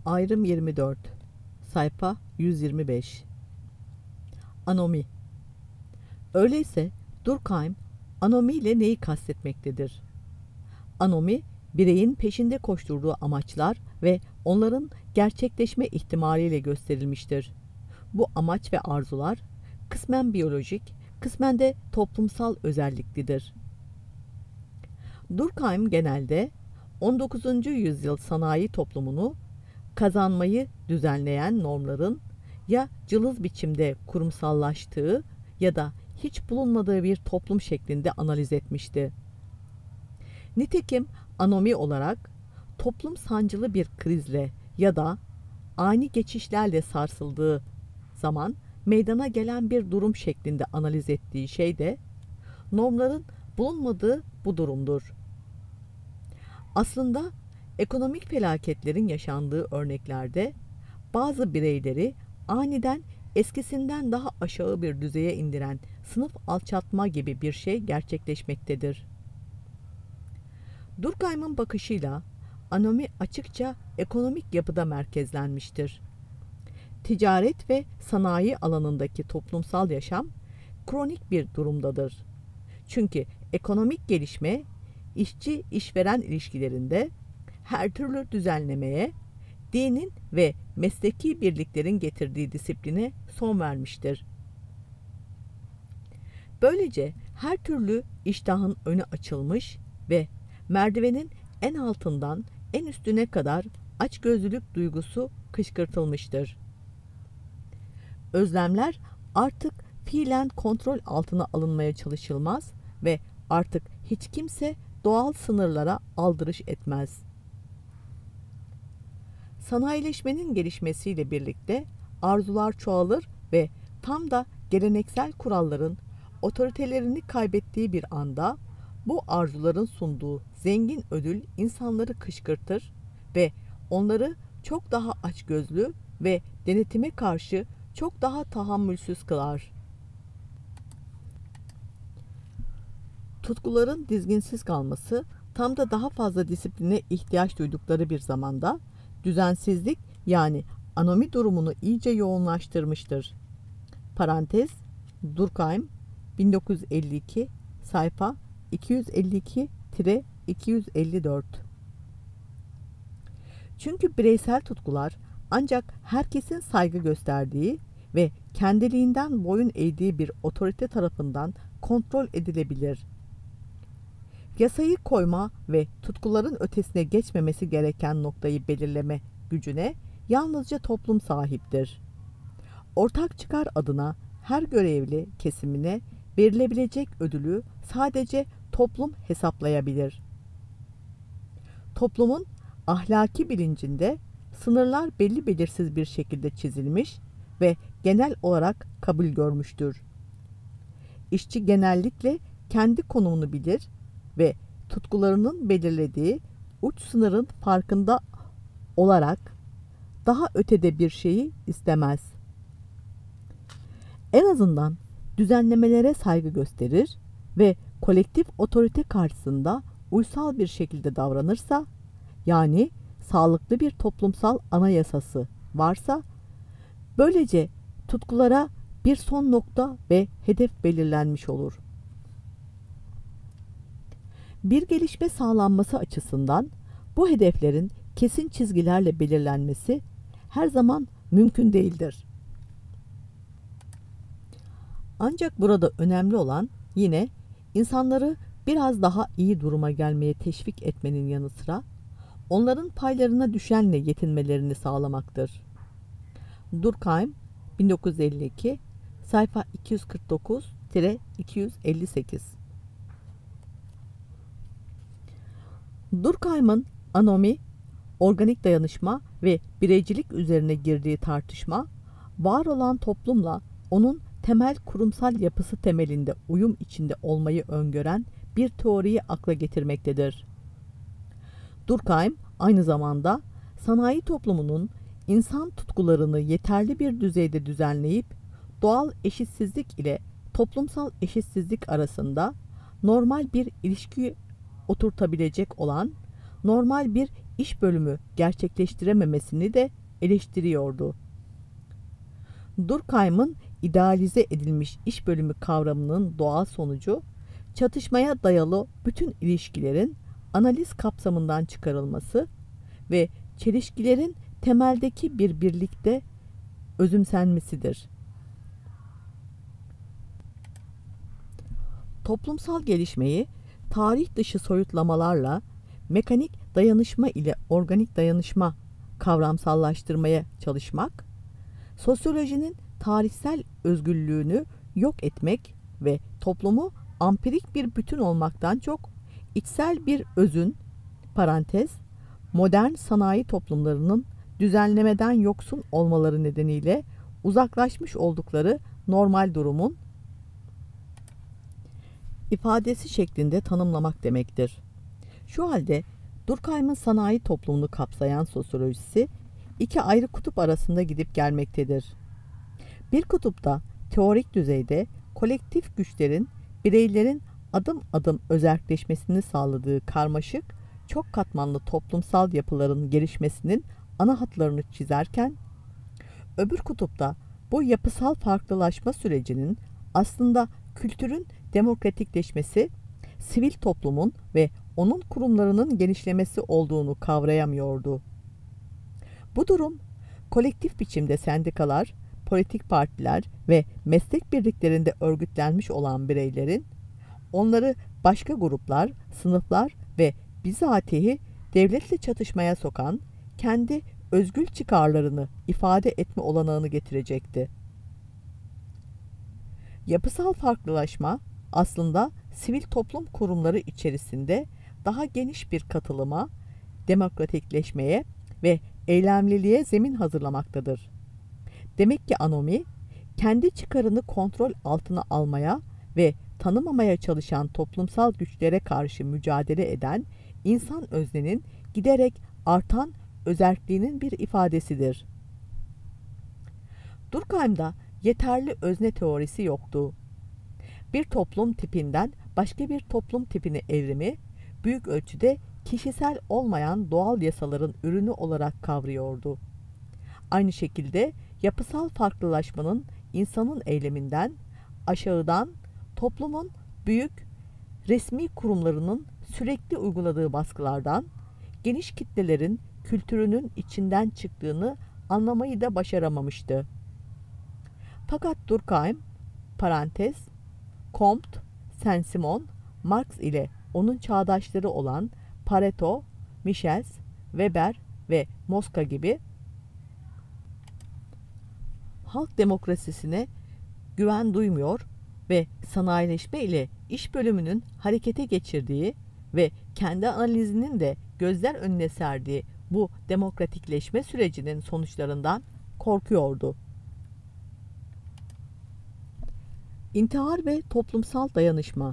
Ayrım 24. Sayfa 125. Anomi. Öyleyse Durkheim anomi ile neyi kastetmektedir? Anomi, bireyin peşinde koşturduğu amaçlar ve onların gerçekleşme ihtimaliyle gösterilmiştir. Bu amaç ve arzular kısmen biyolojik, kısmen de toplumsal özelliklidir. Durkheim genelde 19. yüzyıl sanayi toplumunu kazanmayı düzenleyen normların ya cılız biçimde kurumsallaştığı ya da hiç bulunmadığı bir toplum şeklinde analiz etmişti. Nitekim anomi olarak toplum sancılı bir krizle ya da ani geçişlerle sarsıldığı zaman meydana gelen bir durum şeklinde analiz ettiği şey de normların bulunmadığı bu durumdur. Aslında ekonomik felaketlerin yaşandığı örneklerde bazı bireyleri aniden eskisinden daha aşağı bir düzeye indiren sınıf alçaltma gibi bir şey gerçekleşmektedir. Durkheim'ın bakışıyla anomi açıkça ekonomik yapıda merkezlenmiştir. Ticaret ve sanayi alanındaki toplumsal yaşam kronik bir durumdadır. Çünkü ekonomik gelişme işçi-işveren ilişkilerinde her türlü düzenlemeye, dinin ve mesleki birliklerin getirdiği disipline son vermiştir. Böylece her türlü iştahın önü açılmış ve merdivenin en altından en üstüne kadar açgözlülük duygusu kışkırtılmıştır. Özlemler artık fiilen kontrol altına alınmaya çalışılmaz ve artık hiç kimse doğal sınırlara aldırış etmez. Sanayileşmenin gelişmesiyle birlikte arzular çoğalır ve tam da geleneksel kuralların otoritelerini kaybettiği bir anda bu arzuların sunduğu zengin ödül insanları kışkırtır ve onları çok daha açgözlü ve denetime karşı çok daha tahammülsüz kılar. Tutkuların dizginsiz kalması tam da daha fazla disipline ihtiyaç duydukları bir zamanda düzensizlik yani anomi durumunu iyice yoğunlaştırmıştır. Parantez Durkheim 1952 sayfa 252-254. Çünkü bireysel tutkular ancak herkesin saygı gösterdiği ve kendiliğinden boyun eğdiği bir otorite tarafından kontrol edilebilir. Yasayı koyma ve tutkuların ötesine geçmemesi gereken noktayı belirleme gücüne yalnızca toplum sahiptir. Ortak çıkar adına her görevli kesimine verilebilecek ödülü sadece toplum hesaplayabilir. Toplumun ahlaki bilincinde sınırlar belli belirsiz bir şekilde çizilmiş ve genel olarak kabul görmüştür. İşçi genellikle kendi konumunu bilir ve tutkularının belirlediği uç sınırın farkında olarak daha ötede bir şeyi istemez. En azından düzenlemelere saygı gösterir ve kolektif otorite karşısında uysal bir şekilde davranırsa, yani sağlıklı bir toplumsal anayasası varsa, böylece tutkulara bir son nokta ve hedef belirlenmiş olur. Bir gelişme sağlanması açısından bu hedeflerin kesin çizgilerle belirlenmesi her zaman mümkün değildir. Ancak burada önemli olan yine insanları biraz daha iyi duruma gelmeye teşvik etmenin yanı sıra onların paylarına düşenle yetinmelerini sağlamaktır. Durkheim 1952 sayfa 249-258. Durkheim'ın anomi, organik dayanışma ve bireycilik üzerine girdiği tartışma, var olan toplumla onun temel kurumsal yapısı temelinde uyum içinde olmayı öngören bir teoriyi akla getirmektedir. Durkheim aynı zamanda sanayi toplumunun insan tutkularını yeterli bir düzeyde düzenleyip doğal eşitsizlik ile toplumsal eşitsizlik arasında normal bir ilişki oturtabilecek olan normal bir iş bölümü gerçekleştirememesini de eleştiriyordu. Durkheim'ın idealize edilmiş iş bölümü kavramının doğal sonucu, çatışmaya dayalı bütün ilişkilerin analiz kapsamından çıkarılması ve çelişkilerin temeldeki bir birlikte özümsenmesidir. Toplumsal gelişmeyi tarih dışı soyutlamalarla mekanik dayanışma ile organik dayanışma kavramsallaştırmaya çalışmak, sosyolojinin tarihsel özgürlüğünü yok etmek ve toplumu ampirik bir bütün olmaktan çok içsel bir özün, parantez, modern sanayi toplumlarının düzenlemeden yoksun olmaları nedeniyle uzaklaşmış oldukları normal durumun ifadesi şeklinde tanımlamak demektir. Şu halde Durkheim'ın sanayi toplumunu kapsayan sosyolojisi iki ayrı kutup arasında gidip gelmektedir. Bir kutupta teorik düzeyde kolektif güçlerin bireylerin adım adım özerkleşmesini sağladığı karmaşık, çok katmanlı toplumsal yapıların gelişmesinin ana hatlarını çizerken, öbür kutupta bu yapısal farklılaşma sürecinin aslında kültürün demokratikleşmesi, sivil toplumun ve onun kurumlarının genişlemesi olduğunu kavrayamıyordu. Bu durum, kolektif biçimde sendikalar, politik partiler ve meslek birliklerinde örgütlenmiş olan bireylerin, onları başka gruplar, sınıflar ve bizatihi devletle çatışmaya sokan, kendi özgül çıkarlarını ifade etme olanağını getirecekti. Yapısal farklılaşma aslında sivil toplum kurumları içerisinde daha geniş bir katılıma, demokratikleşmeye ve eylemliliğe zemin hazırlamaktadır. Demek ki anomi, kendi çıkarını kontrol altına almaya ve tanımamaya çalışan toplumsal güçlere karşı mücadele eden insan öznenin giderek artan özerkliğinin bir ifadesidir. Durkheim'da yeterli özne teorisi yoktu. Bir toplum tipinden başka bir toplum tipine evrimi, büyük ölçüde kişisel olmayan doğal yasaların ürünü olarak kavrıyordu. Aynı şekilde yapısal farklılaşmanın insanın eyleminden, aşağıdan toplumun büyük resmi kurumlarının sürekli uyguladığı baskılardan, geniş kitlelerin kültürünün içinden çıktığını anlamayı da başaramamıştı. Fakat Durkheim, parantez, Comte, Saint-Simon, Marx ile onun çağdaşları olan Pareto, Michels, Weber ve Mosca gibi halk demokrasisine güven duymuyor ve sanayileşme ile iş bölümünün harekete geçirdiği ve kendi analizinin de gözler önüne serdiği bu demokratikleşme sürecinin sonuçlarından korkuyordu. İntihar ve toplumsal dayanışma.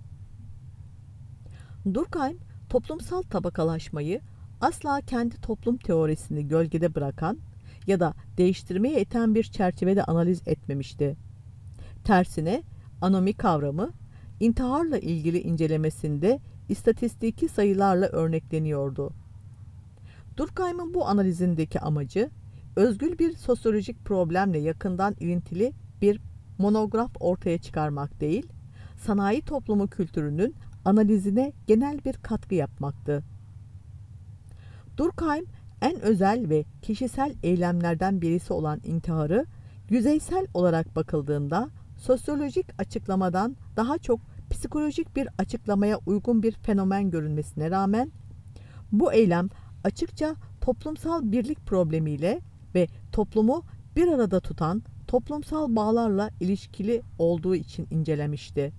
Durkheim, toplumsal tabakalaşmayı asla kendi toplum teorisini gölgede bırakan ya da değiştirmeye iten bir çerçevede analiz etmemişti. Tersine, anomi kavramı, intiharla ilgili incelemesinde istatistiki sayılarla örnekleniyordu. Durkheim'in bu analizindeki amacı, özgül bir sosyolojik problemle yakından ilintili bir monograf ortaya çıkarmak değil, sanayi toplumu kültürünün analizine genel bir katkı yapmaktı. Durkheim, en özel ve kişisel eylemlerden birisi olan intiharı, yüzeysel olarak bakıldığında sosyolojik açıklamadan daha çok psikolojik bir açıklamaya uygun bir fenomen görünmesine rağmen, bu eylem açıkça toplumsal birlik problemiyle ve toplumu bir arada tutan toplumsal bağlarla ilişkili olduğu için incelemişti.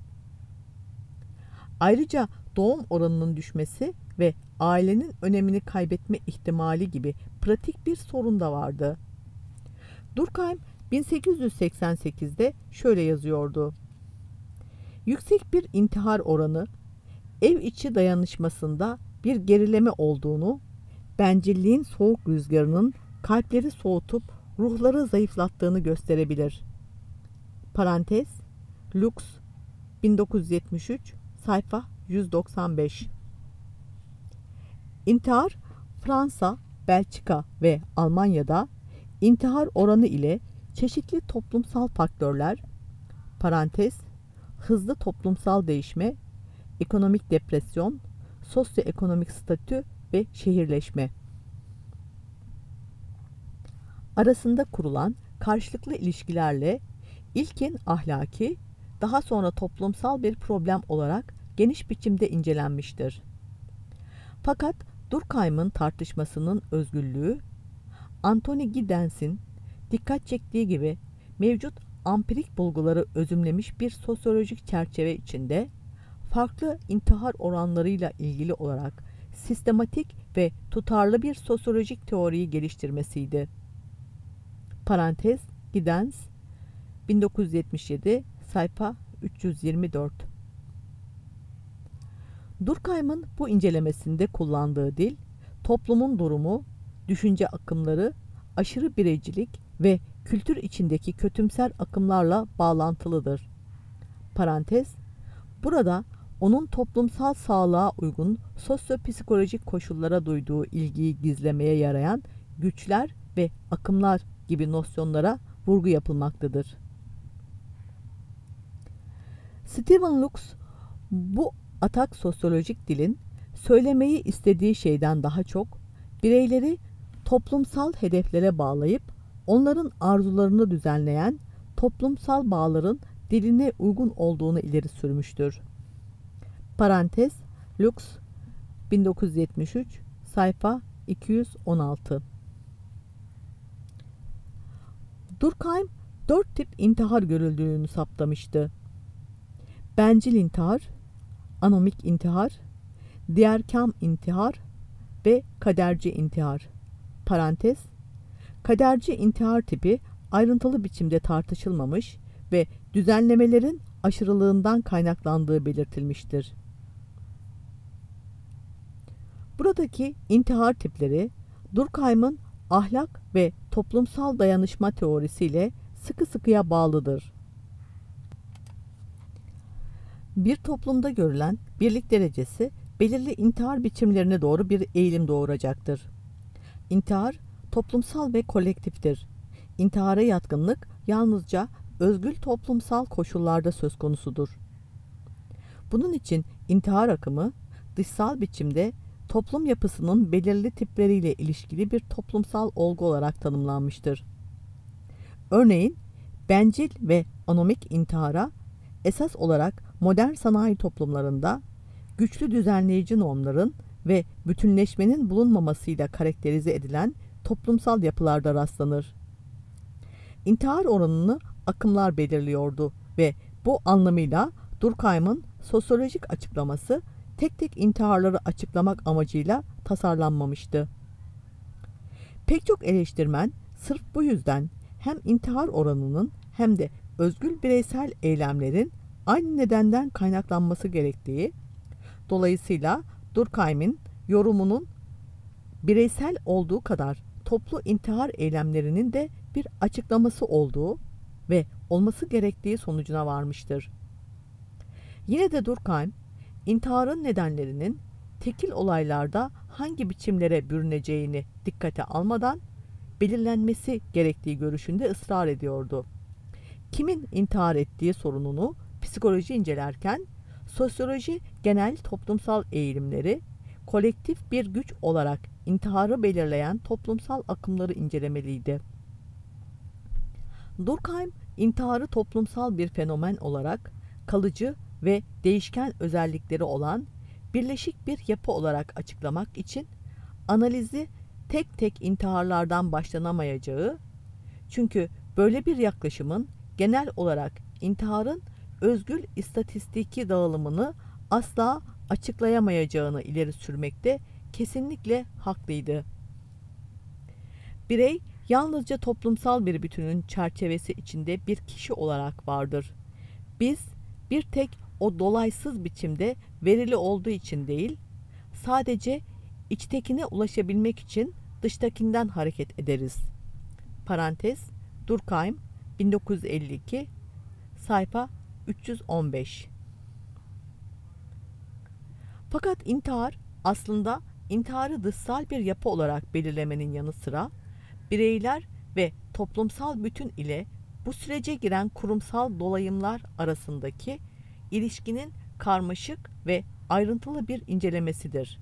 Ayrıca doğum oranının düşmesi ve ailenin önemini kaybetme ihtimali gibi pratik bir sorun da vardı. Durkheim 1888'de şöyle yazıyordu: yüksek bir intihar oranı, ev içi dayanışmasında bir gerileme olduğunu, bencilliğin soğuk rüzgarının kalpleri soğutup ruhları zayıflattığını gösterebilir. Parantez, Lux, 1973, sayfa 195. İntihar, Fransa, Belçika ve Almanya'da intihar oranı ile çeşitli toplumsal faktörler, parantez, hızlı toplumsal değişme, ekonomik depresyon, sosyoekonomik statü ve şehirleşme arasında kurulan karşılıklı ilişkilerle ilkin ahlaki, daha sonra toplumsal bir problem olarak geniş biçimde incelenmiştir. Fakat Durkheim'ın tartışmasının özgürlüğü, Anthony Giddens'in dikkat çektiği gibi mevcut ampirik bulguları özümlemiş bir sosyolojik çerçeve içinde farklı intihar oranlarıyla ilgili olarak sistematik ve tutarlı bir sosyolojik teoriyi geliştirmesiydi. Parantez Giddens 1977 sayfa 324. Durkheim'ın bu incelemesinde kullandığı dil, toplumun durumu, düşünce akımları, aşırı bireycilik ve kültür içindeki kötümser akımlarla bağlantılıdır. Parantez, burada onun toplumsal sağlığa uygun sosyopsikolojik koşullara duyduğu ilgiyi gizlemeye yarayan güçler ve akımlar gibi nosyonlara vurgu yapılmaktadır. Stephen Lux bu atak sosyolojik dilin söylemeyi istediği şeyden daha çok bireyleri toplumsal hedeflere bağlayıp onların arzularını düzenleyen toplumsal bağların diline uygun olduğunu ileri sürmüştür. Parantez Lux 1973 sayfa 216. Durkheim 4 tip intihar görüldüğünü saptamıştı. Bencil intihar, anomik intihar, diğerkam intihar ve kaderci intihar. Parantez, kaderci intihar tipi ayrıntılı biçimde tartışılmamış ve düzenlemelerin aşırılığından kaynaklandığı belirtilmiştir. Buradaki intihar tipleri Durkheim'ın ahlak ve toplumsal dayanışma teorisiyle sıkı sıkıya bağlıdır. Bir toplumda görülen birlik derecesi belirli intihar biçimlerine doğru bir eğilim doğuracaktır. İntihar toplumsal ve kolektiftir. İntihara yatkınlık yalnızca özgül toplumsal koşullarda söz konusudur. Bunun için intihar akımı dışsal biçimde toplum yapısının belirli tipleriyle ilişkili bir toplumsal olgu olarak tanımlanmıştır. Örneğin bencil ve anomik intihara esas olarak modern sanayi toplumlarında güçlü düzenleyici normların ve bütünleşmenin bulunmamasıyla karakterize edilen toplumsal yapılarda rastlanır. İntihar oranını akımlar belirliyordu ve bu anlamıyla Durkheim'ın sosyolojik açıklaması tek tek intiharları açıklamak amacıyla tasarlanmamıştı. Pek çok eleştirmen sırf bu yüzden hem intihar oranının hem de özgül bireysel eylemlerin aynı nedenden kaynaklanması gerektiği, dolayısıyla Durkheim'in yorumunun bireysel olduğu kadar toplu intihar eylemlerinin de bir açıklaması olduğu ve olması gerektiği sonucuna varmıştır. Yine de Durkheim, intiharın nedenlerinin tekil olaylarda hangi biçimlere bürüneceğini dikkate almadan belirlenmesi gerektiği görüşünde ısrar ediyordu. Kimin intihar ettiği sorununu psikoloji incelerken, sosyoloji genel toplumsal eğilimleri, kolektif bir güç olarak intiharı belirleyen toplumsal akımları incelemeliydi. Durkheim, intiharı toplumsal bir fenomen olarak kalıcı ve değişken özellikleri olan birleşik bir yapı olarak açıklamak için analizi tek tek intiharlardan başlanamayacağı, çünkü böyle bir yaklaşımın genel olarak intiharın özgül istatistiki dağılımını asla açıklayamayacağını ileri sürmekte kesinlikle haklıydı. Birey yalnızca toplumsal bir bütünün çerçevesi içinde bir kişi olarak vardır. Biz bir tek o dolaysız biçimde verili olduğu için değil, sadece içtekine ulaşabilmek için dıştakinden hareket ederiz. Parantez Durkheim 1952 sayfa 315. Fakat intihar aslında intiharı dışsal bir yapı olarak belirlemenin yanı sıra bireyler ve toplumsal bütün ile bu sürece giren kurumsal dolayımlar arasındaki ilişkinin karmaşık ve ayrıntılı bir incelemesidir.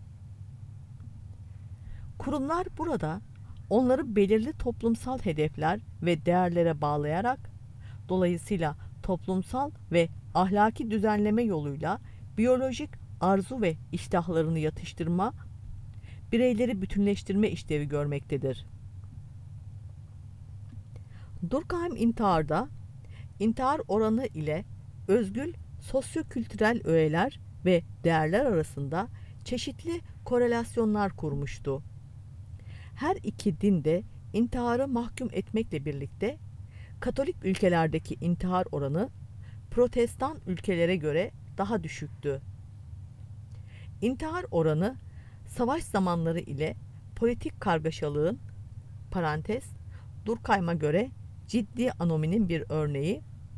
Kurumlar burada onları belirli toplumsal hedefler ve değerlere bağlayarak, dolayısıyla toplumsal ve ahlaki düzenleme yoluyla biyolojik arzu ve iştahlarını yatıştırma, bireyleri bütünleştirme işlevi görmektedir. Durkheim intiharda, intihar oranı ile özgül sosyokültürel öğeler ve değerler arasında çeşitli korelasyonlar kurmuştu. Her iki din de intiharı mahkum etmekle birlikte Katolik ülkelerdeki intihar oranı Protestan ülkelere göre daha düşüktü. İntihar oranı savaş zamanları ile politik kargaşalığın parantez Durkheim'a göre ciddi anominin bir örneği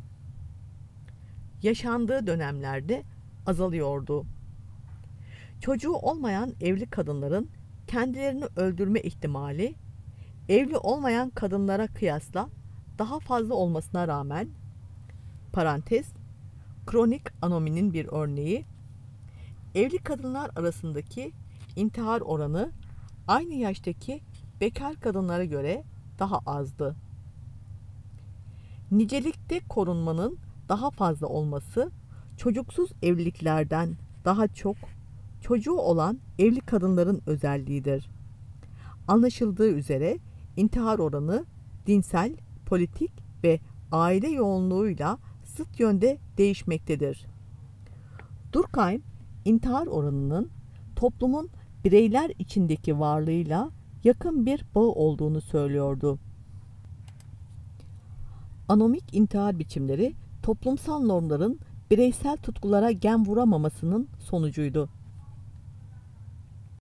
yaşandığı dönemlerde azalıyordu. Çocuğu olmayan evli kadınların kendilerini öldürme ihtimali evli olmayan kadınlara kıyasla daha fazla olmasına rağmen parantez kronik anominin bir örneği evli kadınlar arasındaki intihar oranı aynı yaştaki bekar kadınlara göre daha azdı. Nicelikte korunmanın daha fazla olması çocuksuz evliliklerden daha çok çocuğu olan evli kadınların özelliğidir. Anlaşıldığı üzere intihar oranı dinsel, politik ve aile yoğunluğuyla zıt yönde değişmektedir. Durkheim, intihar oranının toplumun bireyler içindeki varlığıyla yakın bir bağı olduğunu söylüyordu. Anomik intihar biçimleri toplumsal normların bireysel tutkulara gem vuramamasının sonucuydu.